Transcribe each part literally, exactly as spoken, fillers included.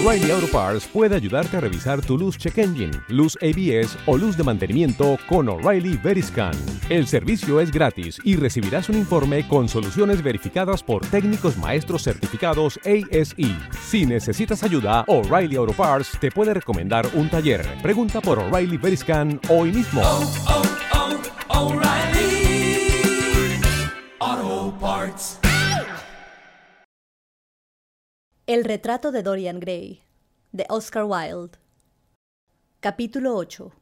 O'Reilly Auto Parts puede ayudarte a revisar tu luz check engine, luz A B S o luz de mantenimiento con O'Reilly Veriscan. El servicio es gratis y recibirás un informe con soluciones verificadas por técnicos maestros certificados A S E. Si necesitas ayuda, O'Reilly Auto Parts te puede recomendar un taller. Pregunta por O'Reilly Veriscan hoy mismo. Oh, oh, oh, O'Reilly Auto Parts. El retrato de Dorian Gray, de Oscar Wilde. Capítulo ocho.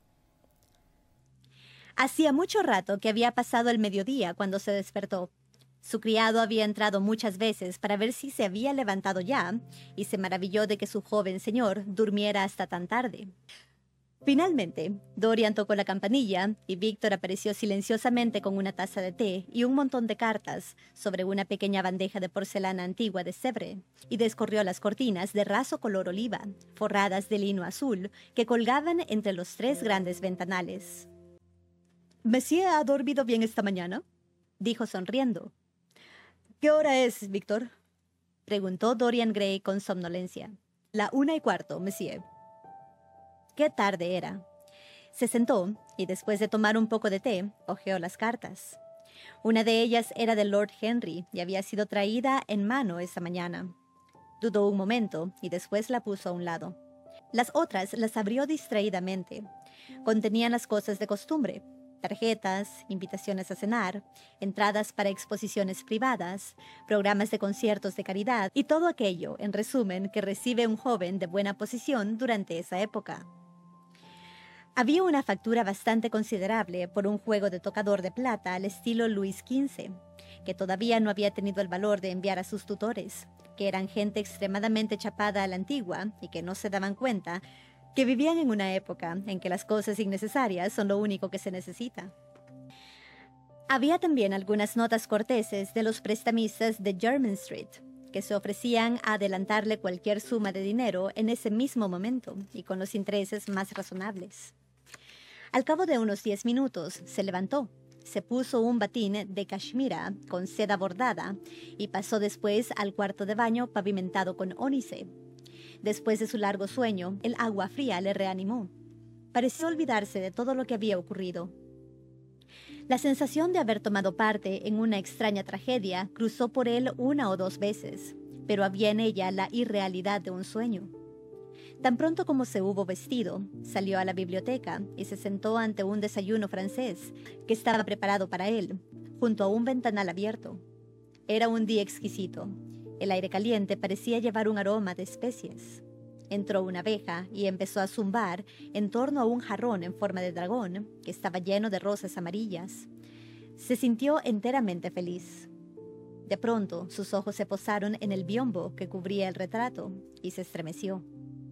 Hacía mucho rato que había pasado el mediodía cuando se despertó. Su criado había entrado muchas veces para ver si se había levantado ya, y se maravilló de que su joven señor durmiera hasta tan tarde. Finalmente, Dorian tocó la campanilla y Víctor apareció silenciosamente con una taza de té y un montón de cartas sobre una pequeña bandeja de porcelana antigua de Sèvres y descorrió las cortinas de raso color oliva, forradas de lino azul, que colgaban entre los tres grandes ventanales. «¿Monsieur ha dormido bien esta mañana?», dijo sonriendo. «¿Qué hora es, Víctor?», preguntó Dorian Gray con somnolencia. «La una y cuarto, monsieur». Qué tarde era. Se sentó y después de tomar un poco de té, hojeó las cartas. Una de ellas era de Lord Henry y había sido traída en mano esa mañana. Dudó un momento y después la puso a un lado. Las otras las abrió distraídamente. Contenían las cosas de costumbre: tarjetas, invitaciones a cenar, entradas para exposiciones privadas, programas de conciertos de caridad y todo aquello, en resumen, que recibe un joven de buena posición durante esa época. Había una factura bastante considerable por un juego de tocador de plata al estilo Luis quince, que todavía no había tenido el valor de enviar a sus tutores, que eran gente extremadamente chapada a la antigua y que no se daban cuenta que vivían en una época en que las cosas innecesarias son lo único que se necesita. Había también algunas notas corteses de los prestamistas de Jermyn Street, que se ofrecían a adelantarle cualquier suma de dinero en ese mismo momento y con los intereses más razonables. Al cabo de unos diez minutos se levantó, se puso un batín de cachemira con seda bordada y pasó después al cuarto de baño pavimentado con ónice. Después de su largo sueño, el agua fría le reanimó. Pareció olvidarse de todo lo que había ocurrido. La sensación de haber tomado parte en una extraña tragedia cruzó por él una o dos veces, pero había en ella la irrealidad de un sueño. Tan pronto como se hubo vestido, salió a la biblioteca y se sentó ante un desayuno francés que estaba preparado para él, junto a un ventanal abierto. Era un día exquisito. El aire caliente parecía llevar un aroma de especies. Entró una abeja y empezó a zumbar en torno a un jarrón en forma de dragón que estaba lleno de rosas amarillas. Se sintió enteramente feliz. De pronto, sus ojos se posaron en el biombo que cubría el retrato y se estremeció.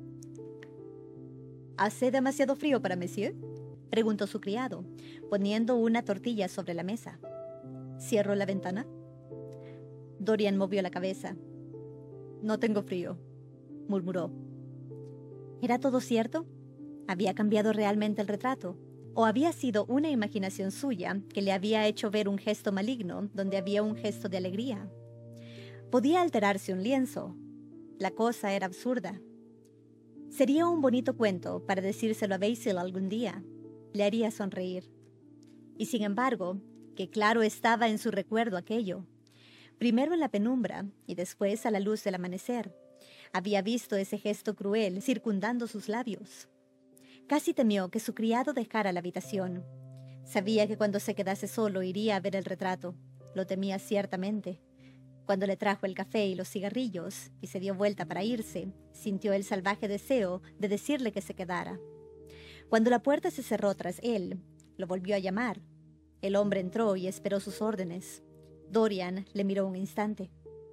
«¿Hace demasiado frío para monsieur?», preguntó su criado, poniendo una tortilla sobre la mesa. «¿Cierro la ventana?». Dorian movió la cabeza. «No tengo frío», murmuró. ¿Era todo cierto? ¿Había cambiado realmente el retrato? ¿O había sido una imaginación suya que le había hecho ver un gesto maligno donde había un gesto de alegría? Podía alterarse un lienzo. La cosa era absurda. Sería un bonito cuento para decírselo a Basil algún día. Le haría sonreír. Y sin embargo, que claro estaba en su recuerdo aquello. Primero en la penumbra y después a la luz del amanecer. Había visto ese gesto cruel circundando sus labios. Casi temió que su criado dejara la habitación. Sabía que cuando se quedase solo iría a ver el retrato. Lo temía ciertamente. Cuando le trajo el café y los cigarrillos y se dio vuelta para irse, sintió el salvaje deseo de decirle que se quedara. Cuando la puerta se cerró tras él, lo volvió a llamar. El hombre entró y esperó sus órdenes. Dorian le miró un instante.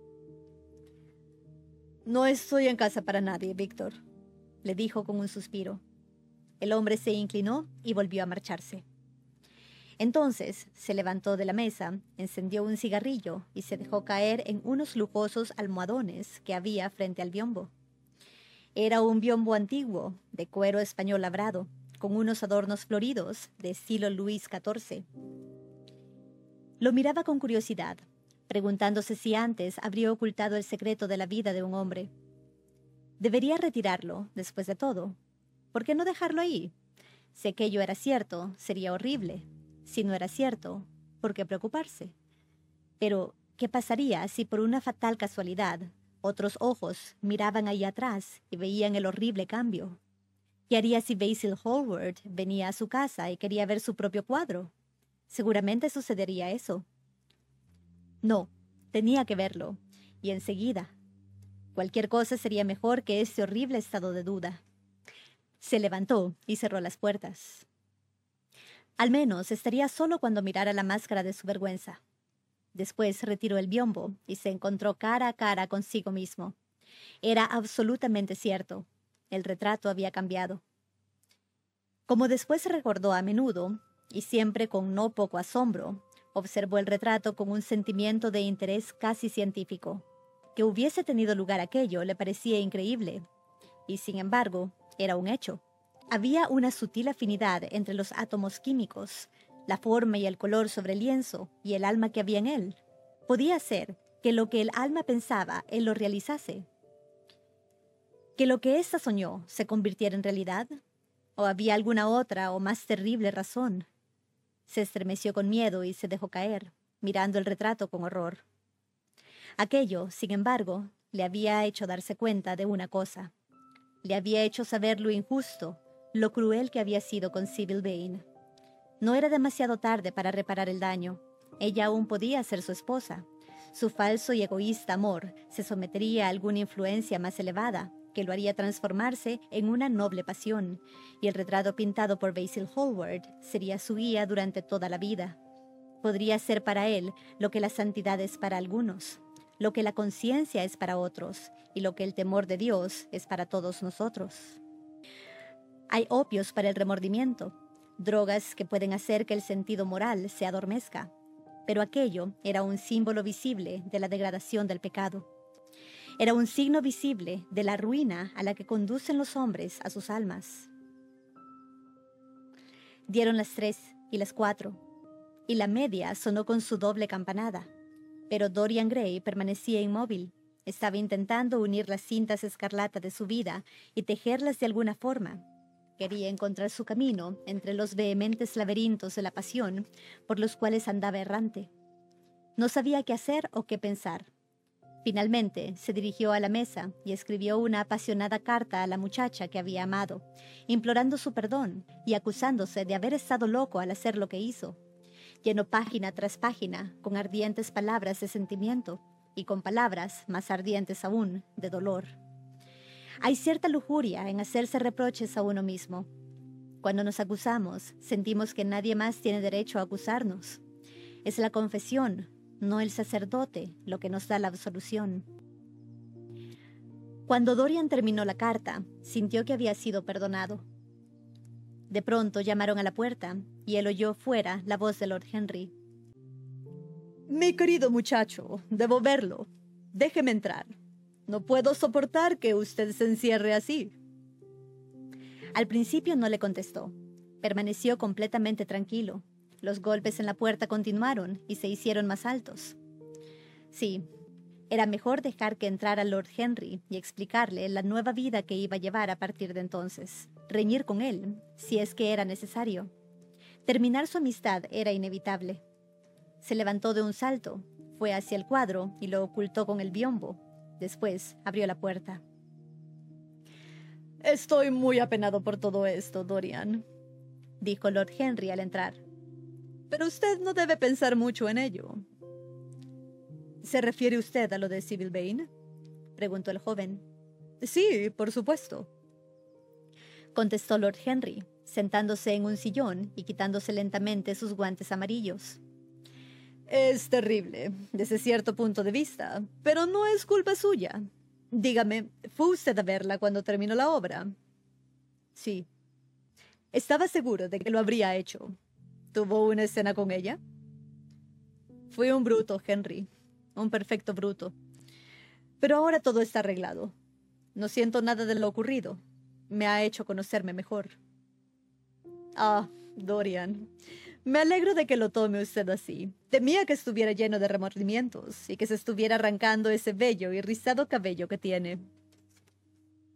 «No estoy en casa para nadie, Víctor», le dijo con un suspiro. El hombre se inclinó y volvió a marcharse. Entonces se levantó de la mesa, encendió un cigarrillo y se dejó caer en unos lujosos almohadones que había frente al biombo. Era un biombo antiguo, de cuero español labrado, con unos adornos floridos de estilo Luis catorce. Lo miraba con curiosidad, preguntándose si antes habría ocultado el secreto de la vida de un hombre. Debería retirarlo, después de todo. ¿Por qué no dejarlo ahí? Si aquello era cierto, sería horrible. Si no era cierto, ¿por qué preocuparse? Pero, ¿qué pasaría si por una fatal casualidad otros ojos miraban ahí atrás y veían el horrible cambio? ¿Qué haría si Basil Hallward venía a su casa y quería ver su propio cuadro? Seguramente sucedería eso. No, tenía que verlo, y enseguida. Cualquier cosa sería mejor que ese horrible estado de duda. Se levantó y cerró las puertas. Al menos estaría solo cuando mirara la máscara de su vergüenza. Después retiró el biombo y se encontró cara a cara consigo mismo. Era absolutamente cierto. El retrato había cambiado. Como después recordó a menudo, y siempre con no poco asombro, observó el retrato con un sentimiento de interés casi científico. Que hubiese tenido lugar aquello le parecía increíble, y sin embargo, era un hecho. Había una sutil afinidad entre los átomos químicos, la forma y el color sobre el lienzo y el alma que había en él. Podía ser que lo que el alma pensaba, él lo realizase. ¿Que lo que ésta soñó se convirtiera en realidad? ¿O había alguna otra o más terrible razón? Se estremeció con miedo y se dejó caer, mirando el retrato con horror. Aquello, sin embargo, le había hecho darse cuenta de una cosa. Le había hecho saber lo injusto, lo cruel que había sido con Sybil Vane. No era demasiado tarde para reparar el daño. Ella aún podía ser su esposa. Su falso y egoísta amor se sometería a alguna influencia más elevada, que lo haría transformarse en una noble pasión, y el retrato pintado por Basil Hallward sería su guía durante toda la vida. Podría ser para él lo que la santidad es para algunos, lo que la conciencia es para otros, y lo que el temor de Dios es para todos nosotros. Hay opios para el remordimiento, drogas que pueden hacer que el sentido moral se adormezca, pero aquello era un símbolo visible de la degradación del pecado. Era un signo visible de la ruina a la que conducen los hombres a sus almas. Dieron las tres y las cuatro, y la media sonó con su doble campanada, pero Dorian Gray permanecía inmóvil. Estaba intentando unir las cintas escarlata de su vida y tejerlas de alguna forma. Quería encontrar su camino entre los vehementes laberintos de la pasión por los cuales andaba errante. No sabía qué hacer o qué pensar. Finalmente se dirigió a la mesa y escribió una apasionada carta a la muchacha que había amado, implorando su perdón y acusándose de haber estado loco al hacer lo que hizo. Llenó página tras página con ardientes palabras de sentimiento y con palabras más ardientes aún de dolor. Hay cierta lujuria en hacerse reproches a uno mismo. Cuando nos acusamos, sentimos que nadie más tiene derecho a acusarnos. Es la confesión, no el sacerdote, lo que nos da la absolución. Cuando Dorian terminó la carta, sintió que había sido perdonado. De pronto llamaron a la puerta y él oyó fuera la voz de Lord Henry. «Mi querido muchacho, debo verlo. Déjeme entrar. No puedo soportar que usted se encierre así». Al principio no le contestó. Permaneció completamente tranquilo. Los golpes en la puerta continuaron y se hicieron más altos. Sí, era mejor dejar que entrara Lord Henry y explicarle la nueva vida que iba a llevar a partir de entonces. Reñir con él, si es que era necesario. Terminar su amistad era inevitable. Se levantó de un salto, fue hacia el cuadro y lo ocultó con el biombo. Después abrió la puerta. «Estoy muy apenado por todo esto, Dorian», dijo Lord Henry al entrar. «Pero usted no debe pensar mucho en ello». «¿Se refiere usted a lo de Sybil Vane?», preguntó el joven. «Sí, por supuesto», contestó Lord Henry, sentándose en un sillón y quitándose lentamente sus guantes amarillos. «Es terrible, desde cierto punto de vista, pero no es culpa suya. Dígame, ¿fue usted a verla cuando terminó la obra?» «Sí». «Estaba seguro de que lo habría hecho. ¿Tuvo una escena con ella?» «Fui un bruto, Henry, un perfecto bruto. Pero ahora todo está arreglado. No siento nada de lo ocurrido. Me ha hecho conocerme mejor». «Ah, Dorian, me alegro de que lo tome usted así. Temía que estuviera lleno de remordimientos y que se estuviera arrancando ese bello y rizado cabello que tiene».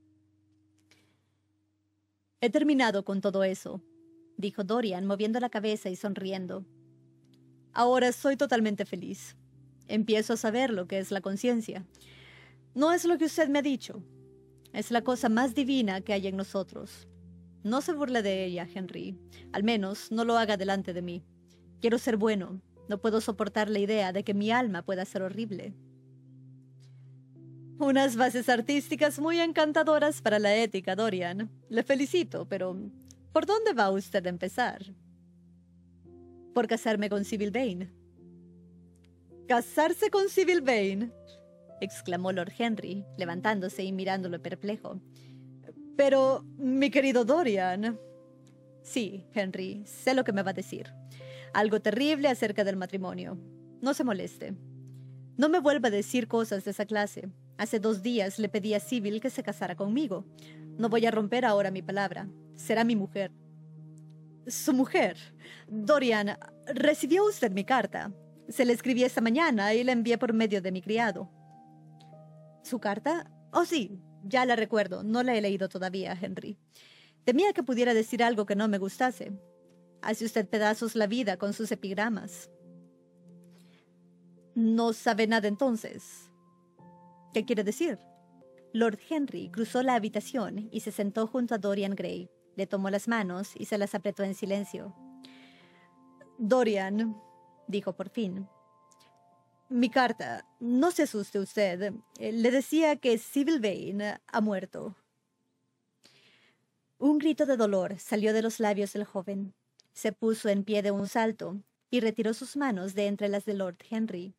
He terminado con todo eso, dijo Dorian, moviendo la cabeza y sonriendo. Ahora soy totalmente feliz. Empiezo a saber lo que es la conciencia. No es lo que usted me ha dicho. Es la cosa más divina que hay en nosotros. No se burle de ella, Henry. Al menos no lo haga delante de mí. Quiero ser bueno. No puedo soportar la idea de que mi alma pueda ser horrible. Unas bases artísticas muy encantadoras para la ética, Dorian. Le felicito, pero ¿por dónde va usted a empezar? Por casarme con Sybil Vane. ¿Casarse con Sybil Vane?, exclamó Lord Henry, levantándose y mirándolo perplejo. Pero, mi querido Dorian... Sí, Henry, sé lo que me va a decir. Algo terrible acerca del matrimonio. No se moleste. No me vuelva a decir cosas de esa clase. Hace dos días le pedí a Sybil que se casara conmigo. No voy a romper ahora mi palabra. Será mi mujer. Su mujer. Dorian, ¿recibió usted mi carta? Se la escribí esta mañana y la envié por medio de mi criado. ¿Su carta? Oh, sí, ya la recuerdo. No la he leído todavía, Henry. Temía que pudiera decir algo que no me gustase. Hace usted pedazos la vida con sus epigramas. ¿No sabe nada entonces? ¿Qué quiere decir? Lord Henry cruzó la habitación y se sentó junto a Dorian Gray. Le tomó las manos y se las apretó en silencio. Dorian, dijo por fin. Mi carta, no se asuste usted. Le decía que Sybil Vane ha muerto. Un grito de dolor salió de los labios del joven. Se puso en pie de un salto y retiró sus manos de entre las de Lord Henry.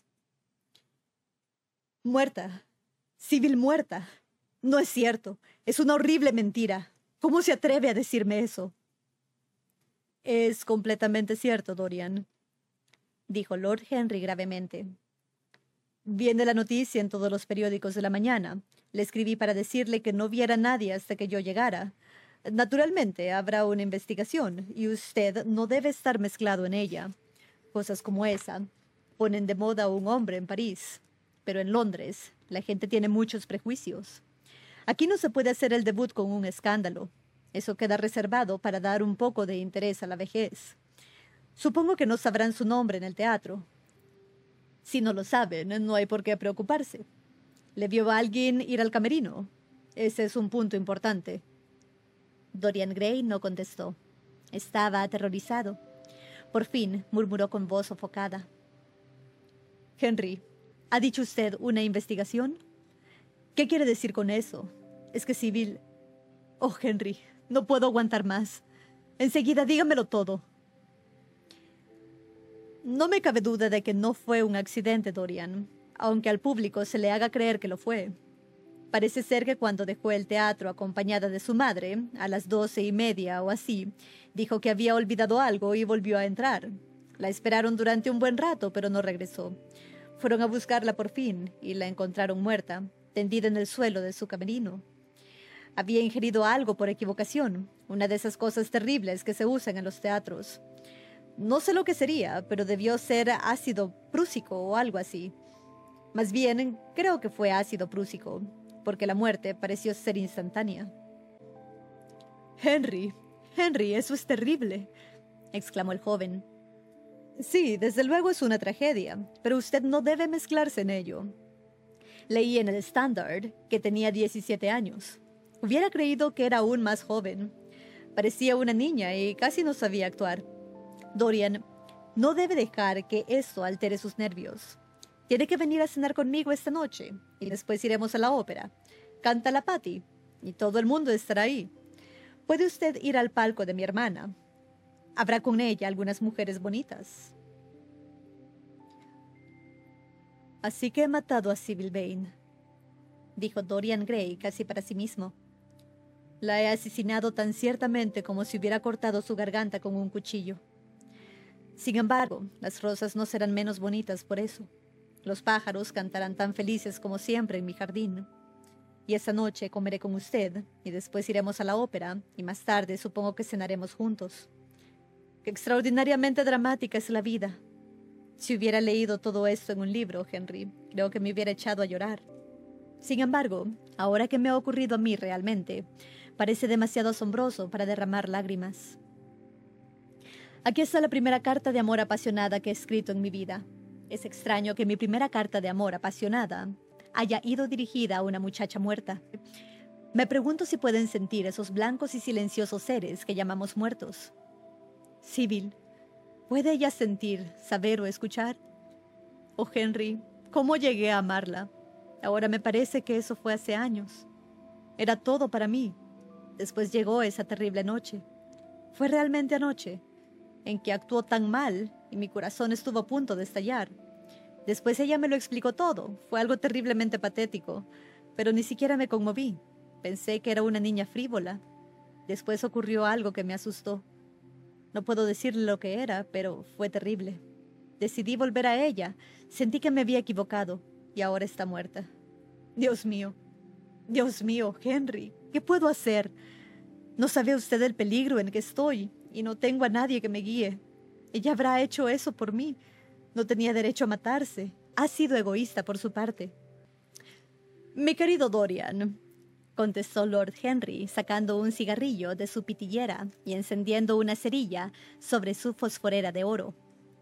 Muerta. Sybil muerta. No es cierto. Es una horrible mentira. ¿Cómo se atreve a decirme eso? Es completamente cierto, Dorian, dijo Lord Henry gravemente. Viene la noticia en todos los periódicos de la mañana. Le escribí para decirle que no viera a nadie hasta que yo llegara. Naturalmente, habrá una investigación, y usted no debe estar mezclado en ella. Cosas como esa ponen de moda a un hombre en París. Pero en Londres, la gente tiene muchos prejuicios. Aquí no se puede hacer el debut con un escándalo. Eso queda reservado para dar un poco de interés a la vejez. Supongo que no sabrán su nombre en el teatro. Si no lo saben, no hay por qué preocuparse. ¿Le vio a alguien ir al camerino? Ese es un punto importante. Dorian Gray no contestó. Estaba aterrorizado. Por fin murmuró con voz sofocada. Henry, ¿ha dicho usted una investigación? ¿Qué quiere decir con eso? Es que Sybil... Oh, Henry, no puedo aguantar más. Enseguida dígamelo todo. No me cabe duda de que no fue un accidente, Dorian, aunque al público se le haga creer que lo fue. Parece ser que cuando dejó el teatro acompañada de su madre, a las doce y media o así, dijo que había olvidado algo y volvió a entrar. La esperaron durante un buen rato, pero no regresó. Fueron a buscarla por fin y la encontraron muerta, tendida en el suelo de su camerino. Había ingerido algo por equivocación, una de esas cosas terribles que se usan en los teatros. No sé lo que sería, pero debió ser ácido prúsico o algo así. Más bien, creo que fue ácido prúsico, porque la muerte pareció ser instantánea. Henry, Henry, eso es terrible, exclamó el joven. Sí, desde luego es una tragedia, pero usted no debe mezclarse en ello. Leí en el Standard que tenía diecisiete años. Hubiera creído que era aún más joven. Parecía una niña y casi no sabía actuar. Dorian, no debe dejar que eso altere sus nervios. Tiene que venir a cenar conmigo esta noche y después iremos a la ópera. Canta la Patti y todo el mundo estará ahí. Puede usted ir al palco de mi hermana. Habrá con ella algunas mujeres bonitas. Así que he matado a Sybil Vane, dijo Dorian Gray casi para sí mismo. La he asesinado tan ciertamente como si hubiera cortado su garganta con un cuchillo. Sin embargo, las rosas no serán menos bonitas por eso. Los pájaros cantarán tan felices como siempre en mi jardín. Y esta noche comeré con usted, y después iremos a la ópera, y más tarde supongo que cenaremos juntos. Qué extraordinariamente dramática es la vida. Si hubiera leído todo esto en un libro, Henry, creo que me hubiera echado a llorar. Sin embargo, ahora que me ha ocurrido a mí realmente, Parece demasiado asombroso para derramar lágrimas. Aquí está la primera carta de amor apasionada que he escrito en mi vida. Es extraño que mi primera carta de amor apasionada haya ido dirigida a una muchacha muerta. Me pregunto si pueden sentir esos blancos y silenciosos seres que llamamos muertos. Sybil, ¿puede ella sentir, saber o escuchar? Oh, Henry, ¿cómo llegué a amarla? Ahora me parece que eso fue hace años. Era todo para mí. Después llegó esa terrible noche. Fue realmente anoche, en que actuó tan mal y mi corazón estuvo a punto de estallar. Después ella me lo explicó todo. Fue algo terriblemente patético, pero ni siquiera me conmoví. Pensé que era una niña frívola. Después ocurrió algo que me asustó. No puedo decirle lo que era, pero fue terrible. Decidí volver a ella. Sentí que me había equivocado y ahora está muerta. Dios mío, Dios mío, Henry, ¿qué puedo hacer? No sabe usted el peligro en que estoy y no tengo a nadie que me guíe. Ella habrá hecho eso por mí. No tenía derecho a matarse. Ha sido egoísta por su parte. Mi querido Dorian, contestó Lord Henry, sacando un cigarrillo de su pitillera y encendiendo una cerilla sobre su fosforera de oro.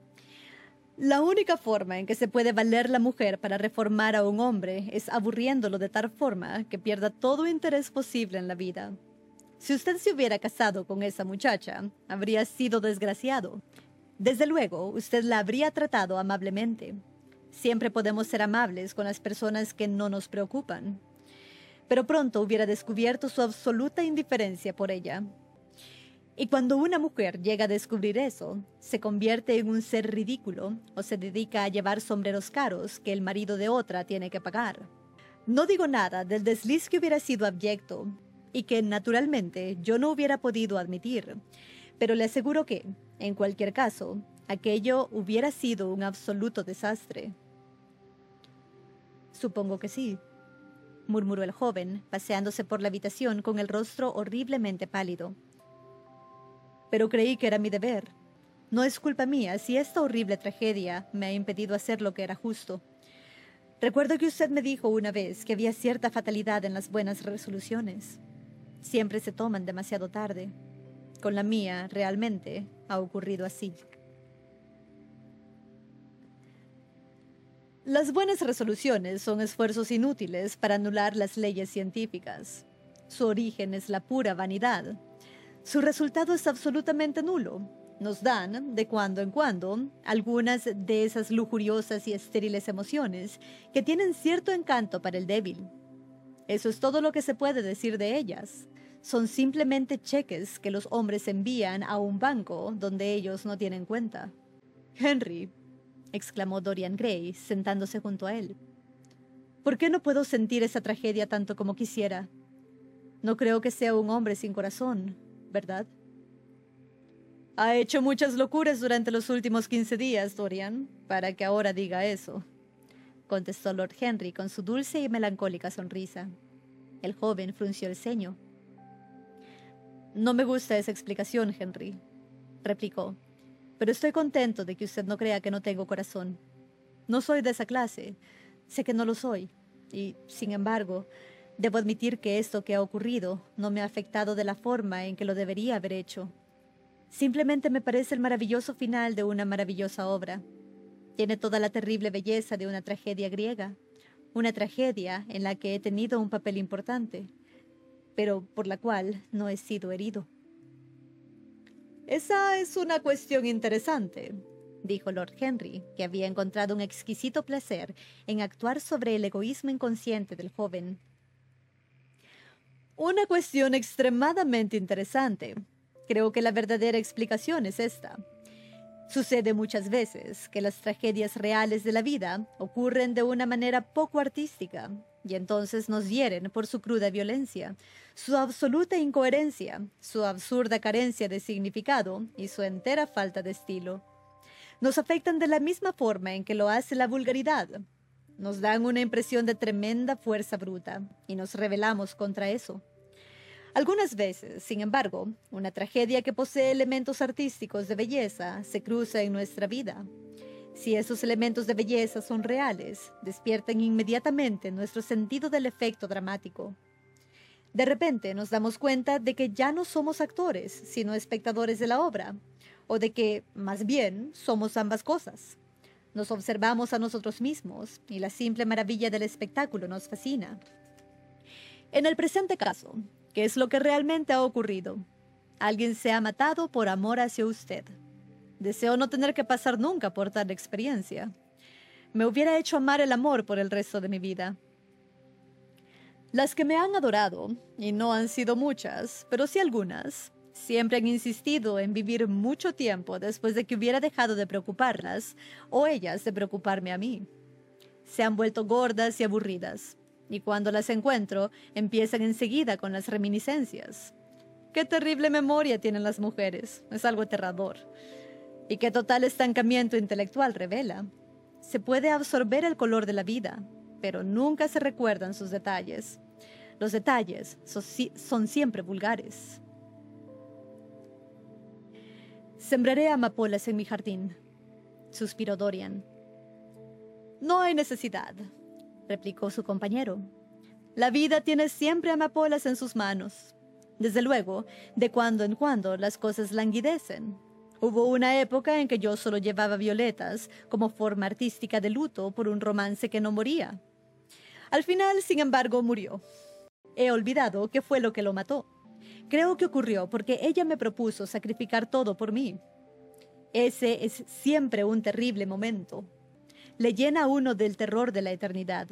La única forma en que se puede valer la mujer para reformar a un hombre es aburriéndolo de tal forma que pierda todo interés posible en la vida. Si usted se hubiera casado con esa muchacha, habría sido desgraciado. Desde luego, usted la habría tratado amablemente. Siempre podemos ser amables con las personas que no nos preocupan. Pero pronto hubiera descubierto su absoluta indiferencia por ella. Y cuando una mujer llega a descubrir eso, se convierte en un ser ridículo o se dedica a llevar sombreros caros que el marido de otra tiene que pagar. No digo nada del desliz que hubiera sido abyecto y que, naturalmente, yo no hubiera podido admitir, pero le aseguro que, en cualquier caso, aquello hubiera sido un absoluto desastre. Supongo que sí, murmuró el joven, paseándose por la habitación con el rostro horriblemente pálido. Pero creí que era mi deber. No es culpa mía si esta horrible tragedia me ha impedido hacer lo que era justo. Recuerdo que usted me dijo una vez que había cierta fatalidad en las buenas resoluciones. Siempre se toman demasiado tarde. Con la mía, realmente, ha ocurrido así. Las buenas resoluciones son esfuerzos inútiles para anular las leyes científicas. Su origen es la pura vanidad. Su resultado es absolutamente nulo. Nos dan, de cuando en cuando, algunas de esas lujuriosas y estériles emociones que tienen cierto encanto para el débil. Eso es todo lo que se puede decir de ellas. Son simplemente cheques que los hombres envían a un banco donde ellos no tienen cuenta. Henry, exclamó Dorian Gray, sentándose junto a él. ¿Por qué no puedo sentir esa tragedia tanto como quisiera? No creo que sea un hombre sin corazón, ¿verdad? Ha hecho muchas locuras durante los últimos quince días, Dorian, para que ahora diga eso, contestó Lord Henry con su dulce y melancólica sonrisa. El joven frunció el ceño. No me gusta esa explicación, Henry, replicó, pero estoy contento de que usted no crea que no tengo corazón. No soy de esa clase, sé que no lo soy, y, sin embargo, debo admitir que esto que ha ocurrido no me ha afectado de la forma en que lo debería haber hecho. Simplemente me parece el maravilloso final de una maravillosa obra. Tiene toda la terrible belleza de una tragedia griega, una tragedia en la que he tenido un papel importante, pero por la cual no he sido herido. Esa es una cuestión interesante, dijo Lord Henry, que había encontrado un exquisito placer en actuar sobre el egoísmo inconsciente del joven. Una cuestión extremadamente interesante. Creo que la verdadera explicación es esta. Sucede muchas veces que las tragedias reales de la vida ocurren de una manera poco artística, y entonces nos hieren por su cruda violencia, su absoluta incoherencia, su absurda carencia de significado y su entera falta de estilo. Nos afectan de la misma forma en que lo hace la vulgaridad. Nos dan una impresión de tremenda fuerza bruta, y nos rebelamos contra eso. Algunas veces, sin embargo, una tragedia que posee elementos artísticos de belleza se cruza en nuestra vida. Si esos elementos de belleza son reales, despiertan inmediatamente nuestro sentido del efecto dramático. De repente nos damos cuenta de que ya no somos actores, sino espectadores de la obra, o de que, más bien, somos ambas cosas. Nos observamos a nosotros mismos y la simple maravilla del espectáculo nos fascina. En el presente caso, ¿qué es lo que realmente ha ocurrido? Alguien se ha matado por amor hacia usted. Deseo no tener que pasar nunca por tal experiencia. Me hubiera hecho amar el amor por el resto de mi vida. Las que me han adorado, y no han sido muchas, pero sí algunas, siempre han insistido en vivir mucho tiempo después de que hubiera dejado de preocuparlas, o ellas de preocuparme a mí. Se han vuelto gordas y aburridas, y cuando las encuentro, empiezan enseguida con las reminiscencias. ¡Qué terrible memoria tienen las mujeres! Es algo aterrador. Y qué total estancamiento intelectual revela. Se puede absorber el color de la vida, pero nunca se recuerdan sus detalles. Los detalles son, son siempre vulgares. Sembraré amapolas en mi jardín, suspiró Dorian. No hay necesidad, replicó su compañero. La vida tiene siempre amapolas en sus manos. Desde luego, de cuando en cuando las cosas languidecen. Hubo una época en que yo solo llevaba violetas como forma artística de luto por un romance que no moría. Al final, sin embargo, murió. He olvidado qué fue lo que lo mató. Creo que ocurrió porque ella me propuso sacrificar todo por mí. Ese es siempre un terrible momento. Le llena a uno del terror de la eternidad.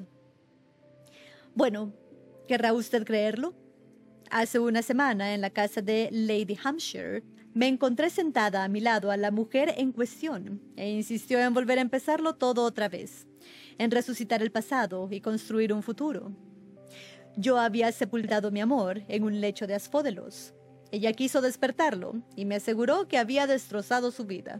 Bueno, ¿querrá usted creerlo? Hace una semana, en la casa de Lady Hampshire, me encontré sentada a mi lado a la mujer en cuestión e insistió en volver a empezarlo todo otra vez, en resucitar el pasado y construir un futuro. Yo había sepultado mi amor en un lecho de asfódelos. Ella quiso despertarlo y me aseguró que había destrozado su vida.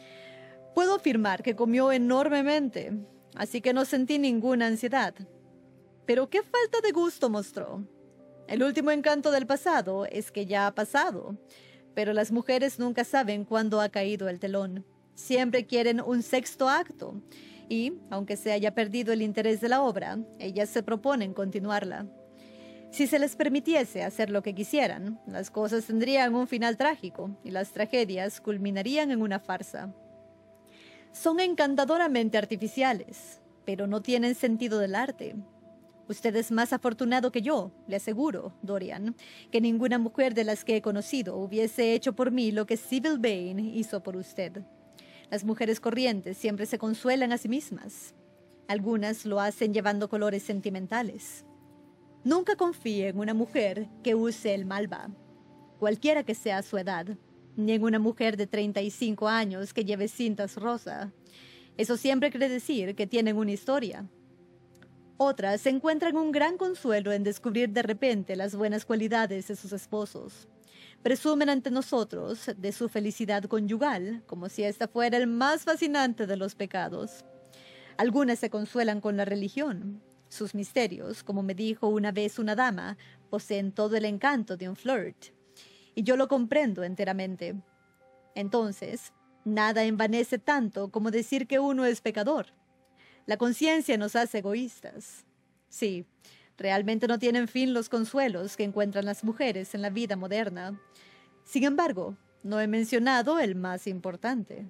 Puedo afirmar que comió enormemente, así que no sentí ninguna ansiedad. Pero qué falta de gusto mostró. El último encanto del pasado es que ya ha pasado, pero las mujeres nunca saben cuándo ha caído el telón. Siempre quieren un sexto acto y, aunque se haya perdido el interés de la obra, ellas se proponen continuarla. Si se les permitiese hacer lo que quisieran, las cosas tendrían un final trágico y las tragedias culminarían en una farsa. Son encantadoramente artificiales, pero no tienen sentido del arte. Usted es más afortunado que yo, le aseguro, Dorian, que ninguna mujer de las que he conocido hubiese hecho por mí lo que Sybil Vane hizo por usted. Las mujeres corrientes siempre se consuelan a sí mismas. Algunas lo hacen llevando colores sentimentales. Nunca confíe en una mujer que use el malva, cualquiera que sea su edad, ni en una mujer de treinta y cinco años que lleve cintas rosa. Eso siempre quiere decir que tienen una historia. Otras encuentran un gran consuelo en descubrir de repente las buenas cualidades de sus esposos. Presumen ante nosotros de su felicidad conyugal, como si ésta fuera el más fascinante de los pecados. Algunas se consuelan con la religión. Sus misterios, como me dijo una vez una dama, poseen todo el encanto de un flirt. Y yo lo comprendo enteramente. Entonces, nada envanece tanto como decir que uno es pecador. La conciencia nos hace egoístas. Sí, realmente no tienen fin los consuelos que encuentran las mujeres en la vida moderna. Sin embargo, no he mencionado el más importante.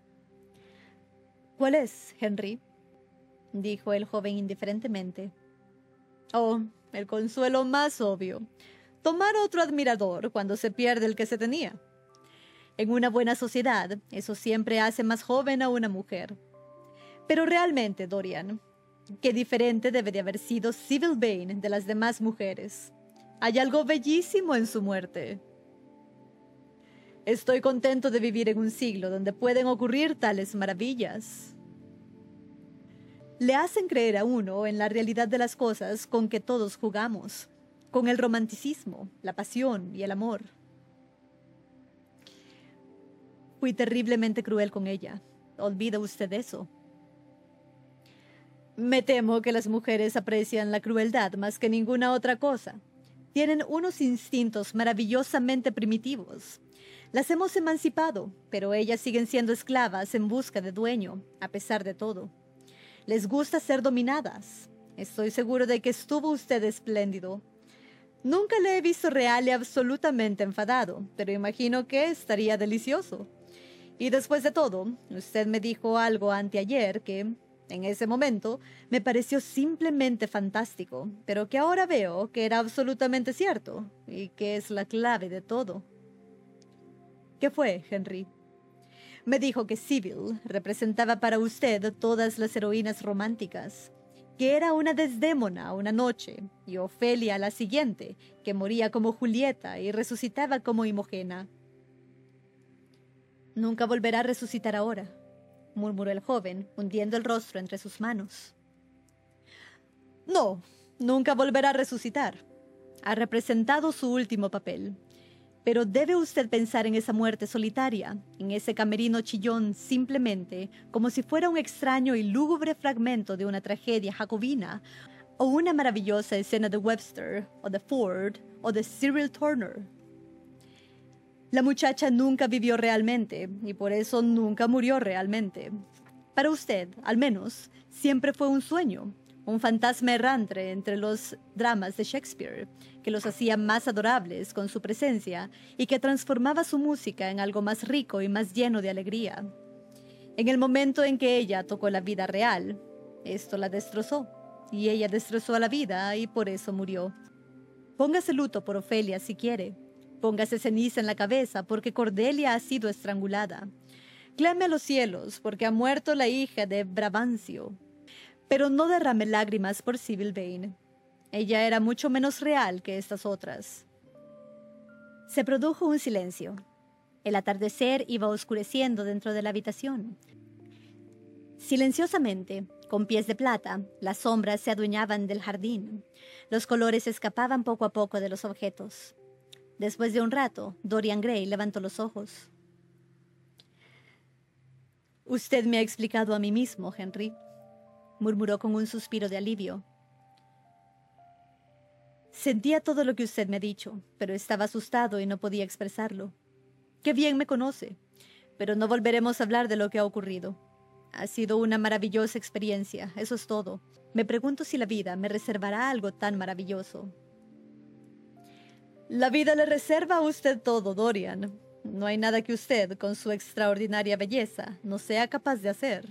¿Cuál es, Henry?, dijo el joven indiferentemente. Oh, el consuelo más obvio. Tomar otro admirador cuando se pierde el que se tenía. En una buena sociedad, eso siempre hace más joven a una mujer. Pero realmente, Dorian, qué diferente debe de haber sido Sybil Vane de las demás mujeres. Hay algo bellísimo en su muerte. Estoy contento de vivir en un siglo donde pueden ocurrir tales maravillas. Le hacen creer a uno en la realidad de las cosas con que todos jugamos, con el romanticismo, la pasión y el amor. Fui terriblemente cruel con ella. Olvida usted eso. Me temo que las mujeres aprecian la crueldad más que ninguna otra cosa. Tienen unos instintos maravillosamente primitivos. Las hemos emancipado, pero ellas siguen siendo esclavas en busca de dueño, a pesar de todo. Les gusta ser dominadas. Estoy seguro de que estuvo usted espléndido. Nunca le he visto real y absolutamente enfadado, pero imagino que estaría delicioso. Y después de todo, usted me dijo algo anteayer que, en ese momento, me pareció simplemente fantástico, pero que ahora veo que era absolutamente cierto, y que es la clave de todo. ¿Qué fue, Henry? Me dijo que Sybil representaba para usted todas las heroínas románticas, que era una Desdémona una noche, y Ofelia la siguiente, que moría como Julieta y resucitaba como Imogena. Nunca volverá a resucitar ahora, murmuró el joven, hundiendo el rostro entre sus manos. No, nunca volverá a resucitar. Ha representado su último papel. Pero debe usted pensar en esa muerte solitaria, en ese camerino chillón simplemente como si fuera un extraño y lúgubre fragmento de una tragedia jacobina, o una maravillosa escena de Webster, o de Ford, o de Cyril Turner. La muchacha nunca vivió realmente, y por eso nunca murió realmente. Para usted, al menos, siempre fue un sueño, un fantasma errante entre los dramas de Shakespeare, que los hacía más adorables con su presencia y que transformaba su música en algo más rico y más lleno de alegría. En el momento en que ella tocó la vida real, esto la destrozó, y ella destrozó a la vida y por eso murió. Póngase luto por Ofelia si quiere. Póngase ceniza en la cabeza porque Cordelia ha sido estrangulada. Clame a los cielos porque ha muerto la hija de Brabancio. Pero no derrame lágrimas por Sybil Vane. Ella era mucho menos real que estas otras. Se produjo un silencio. El atardecer iba oscureciendo dentro de la habitación. Silenciosamente, con pies de plata, las sombras se adueñaban del jardín. Los colores escapaban poco a poco de los objetos. Después de un rato, Dorian Gray levantó los ojos. «Usted me ha explicado a mí mismo, Henry», murmuró con un suspiro de alivio. «Sentía todo lo que usted me ha dicho, pero estaba asustado y no podía expresarlo. Qué bien me conoce, pero no volveremos a hablar de lo que ha ocurrido. Ha sido una maravillosa experiencia, eso es todo. Me pregunto si la vida me reservará algo tan maravilloso». «La vida le reserva a usted todo, Dorian. No hay nada que usted, con su extraordinaria belleza, no sea capaz de hacer».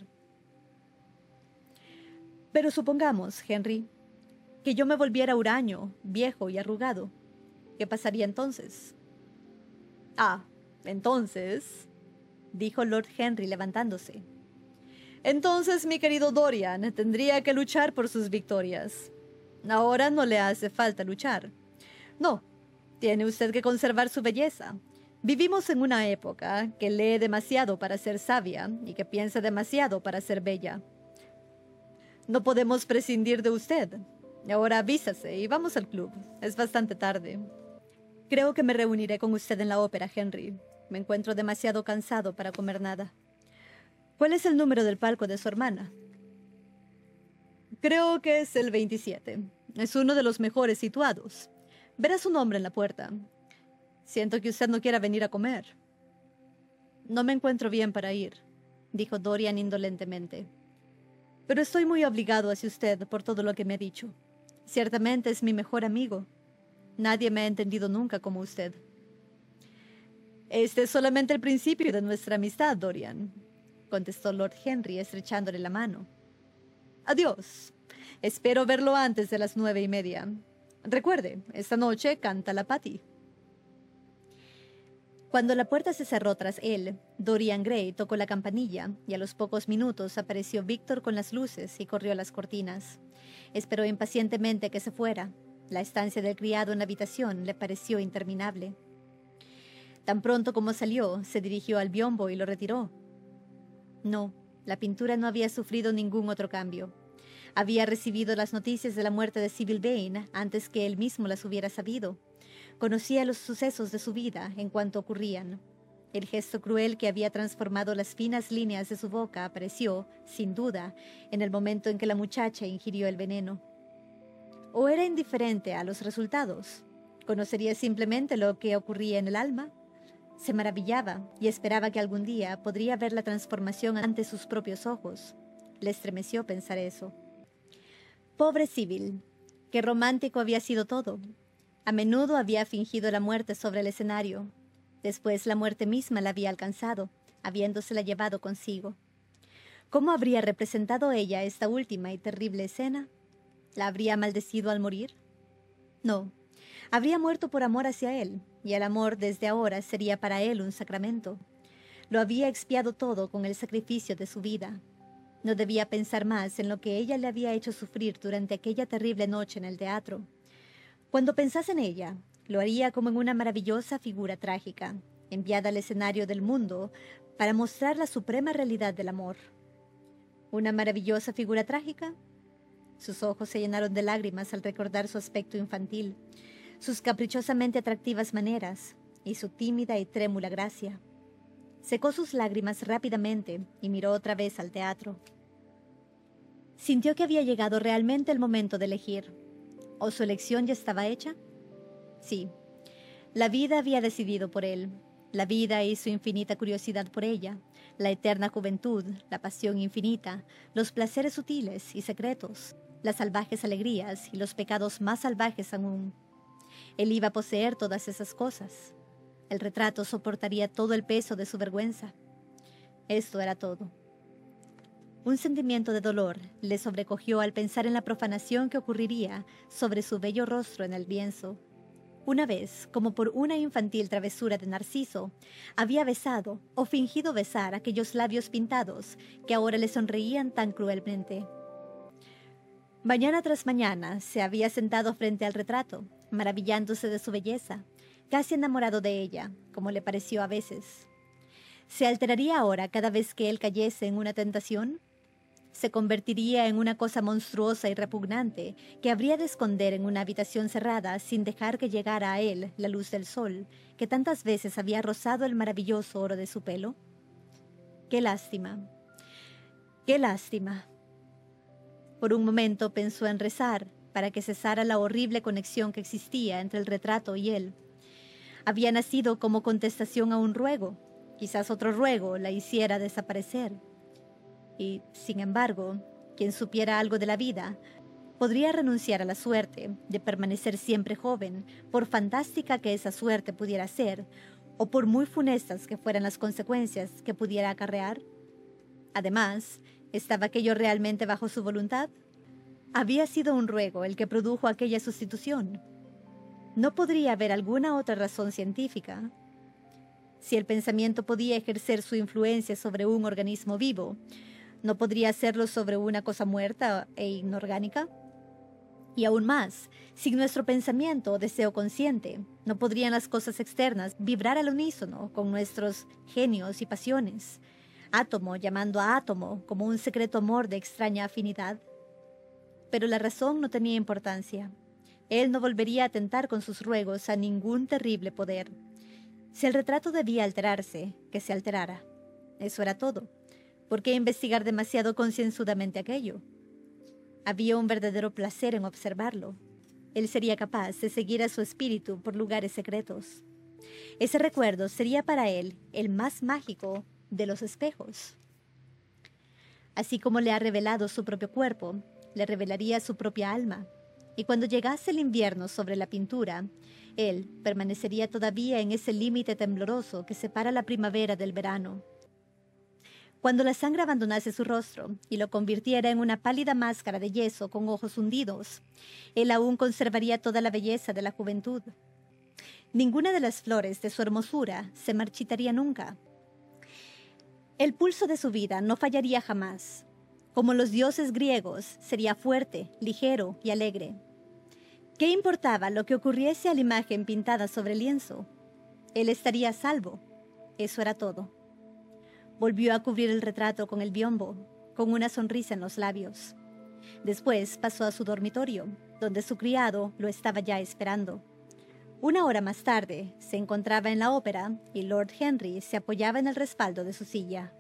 «Pero supongamos, Henry, que yo me volviera huraño, viejo y arrugado. ¿Qué pasaría entonces?» «Ah, entonces», dijo Lord Henry levantándose. «Entonces, mi querido Dorian, tendría que luchar por sus victorias. Ahora no le hace falta luchar. No, tiene usted que conservar su belleza. Vivimos en una época que lee demasiado para ser sabia y que piensa demasiado para ser bella. No podemos prescindir de usted. Ahora avísase y vamos al club. Es bastante tarde. Creo que me reuniré con usted en la ópera, Henry. Me encuentro demasiado cansado para comer nada. ¿Cuál es el número del palco de su hermana?» «Creo que es el veintisiete. Es uno de los mejores situados. Verá su nombre en la puerta. Siento que usted no quiera venir a comer». «No me encuentro bien para ir», dijo Dorian indolentemente. «Pero estoy muy obligado hacia usted por todo lo que me ha dicho. Ciertamente es mi mejor amigo. Nadie me ha entendido nunca como usted». «Este es solamente el principio de nuestra amistad, Dorian», contestó Lord Henry estrechándole la mano. «Adiós. Espero verlo antes de las nueve y media. Recuerde, esta noche canta la Patty». Cuando la puerta se cerró tras él, Dorian Gray tocó la campanilla y a los pocos minutos apareció Víctor con las luces y corrió las cortinas. Esperó impacientemente que se fuera. La estancia del criado en la habitación le pareció interminable. Tan pronto como salió, se dirigió al biombo y lo retiró. No, la pintura no había sufrido ningún otro cambio. Había recibido las noticias de la muerte de Sybil Vane antes que él mismo las hubiera sabido. Conocía los sucesos de su vida en cuanto ocurrían. El gesto cruel que había transformado las finas líneas de su boca apareció, sin duda, en el momento en que la muchacha ingirió el veneno. ¿O era indiferente a los resultados? ¿Conocería simplemente lo que ocurría en el alma? Se maravillaba y esperaba que algún día podría ver la transformación ante sus propios ojos. Le estremeció pensar eso. Pobre Sybil, qué romántico había sido todo. A menudo había fingido la muerte sobre el escenario. Después la muerte misma la había alcanzado, habiéndosela llevado consigo. ¿Cómo habría representado ella esta última y terrible escena? ¿La habría maldecido al morir? No, habría muerto por amor hacia él, y el amor desde ahora sería para él un sacramento. Lo había expiado todo con el sacrificio de su vida. No debía pensar más en lo que ella le había hecho sufrir durante aquella terrible noche en el teatro. Cuando pensase en ella, lo haría como en una maravillosa figura trágica, enviada al escenario del mundo para mostrar la suprema realidad del amor. ¿Una maravillosa figura trágica? Sus ojos se llenaron de lágrimas al recordar su aspecto infantil, sus caprichosamente atractivas maneras y su tímida y trémula gracia. Secó sus lágrimas rápidamente y miró otra vez al teatro. Sintió que había llegado realmente el momento de elegir. ¿O su elección ya estaba hecha? Sí, la vida había decidido por él. La vida y su infinita curiosidad por ella, la eterna juventud, la pasión infinita, los placeres sutiles y secretos, las salvajes alegrías y los pecados más salvajes aún. Él iba a poseer todas esas cosas. El retrato soportaría todo el peso de su vergüenza. Esto era todo. Un sentimiento de dolor le sobrecogió al pensar en la profanación que ocurriría sobre su bello rostro en el lienzo. Una vez, como por una infantil travesura de Narciso, había besado o fingido besar aquellos labios pintados que ahora le sonreían tan cruelmente. Mañana tras mañana se había sentado frente al retrato, maravillándose de su belleza, casi enamorado de ella, como le pareció a veces. ¿Se alteraría ahora cada vez que él cayese en una tentación? ¿Se convertiría en una cosa monstruosa y repugnante que habría de esconder en una habitación cerrada sin dejar que llegara a él la luz del sol que tantas veces había rozado el maravilloso oro de su pelo? ¡Qué lástima! ¡Qué lástima! Por un momento pensó en rezar para que cesara la horrible conexión que existía entre el retrato y él. Había nacido como contestación a un ruego. Quizás otro ruego la hiciera desaparecer. Y, sin embargo, quien supiera algo de la vida, podría renunciar a la suerte de permanecer siempre joven, por fantástica que esa suerte pudiera ser, o por muy funestas que fueran las consecuencias que pudiera acarrear. Además, ¿estaba aquello realmente bajo su voluntad? Había sido un ruego el que produjo aquella sustitución. No podría haber alguna otra razón científica. Si el pensamiento podía ejercer su influencia sobre un organismo vivo, ¿no podría hacerlo sobre una cosa muerta e inorgánica? Y aún más, sin nuestro pensamiento o deseo consciente, ¿no podrían las cosas externas vibrar al unísono con nuestros genios y pasiones, átomo llamando a átomo como un secreto amor de extraña afinidad? Pero la razón no tenía importancia. Él no volvería a atentar con sus ruegos a ningún terrible poder. Si el retrato debía alterarse, que se alterara. Eso era todo. ¿Por qué investigar demasiado concienzudamente aquello? Había un verdadero placer en observarlo. Él sería capaz de seguir a su espíritu por lugares secretos. Ese recuerdo sería para él el más mágico de los espejos. Así como le ha revelado su propio cuerpo, le revelaría su propia alma. Y cuando llegase el invierno sobre la pintura, él permanecería todavía en ese límite tembloroso que separa la primavera del verano. Cuando la sangre abandonase su rostro y lo convirtiera en una pálida máscara de yeso con ojos hundidos, él aún conservaría toda la belleza de la juventud. Ninguna de las flores de su hermosura se marchitaría nunca. El pulso de su vida no fallaría jamás. Como los dioses griegos, sería fuerte, ligero y alegre. ¿Qué importaba lo que ocurriese a la imagen pintada sobre el lienzo? Él estaría a salvo. Eso era todo. Volvió a cubrir el retrato con el biombo, con una sonrisa en los labios. Después pasó a su dormitorio, donde su criado lo estaba ya esperando. Una hora más tarde, se encontraba en la ópera y Lord Henry se apoyaba en el respaldo de su silla.